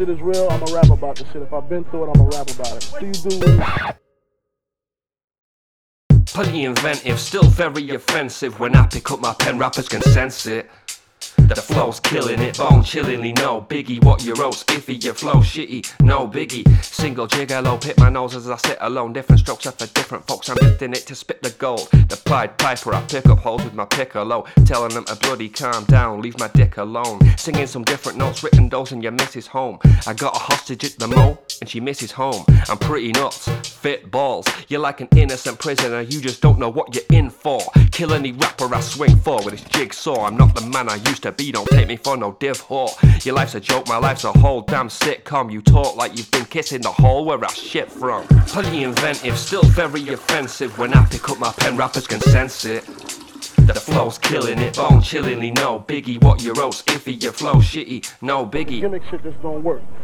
shit is real, I'ma rap about the shit. If I've been through it, I'ma rap about it. See you do Plenty inventive, still very offensive. When I pick up my pen, rappers can sense it. The flow's killing it, bone chillingly, no biggie. What you wrote, spiffy, your flow shitty, no biggie. Single gigolo, pit my nose as I sit alone. Different strokes are for different folks, I'm lifting it to spit the gold. The Pied Piper, I pick up holes with my piccolo, telling them to bloody calm down, leave my dick alone. Singing some different notes, written those in your missus' home. I got a hostage at the mo, and she misses home. I'm pretty nuts, fit balls. You're like an innocent prisoner, you just don't know what you're in for. Kill any rapper I swing for with this jigsaw. I'm not the man I used to be, don't take me for no div whore. Your life's a joke, my life's a whole damn sitcom. You talk like you've been kissing the hole where I shit from. Plenty inventive, still very offensive. When I pick up my pen, rappers can sense it. The flow's killing it, bone chillingly, no biggie. What you wrote, iffy, your flow shitty, no biggie. Gimmick shit just don't work.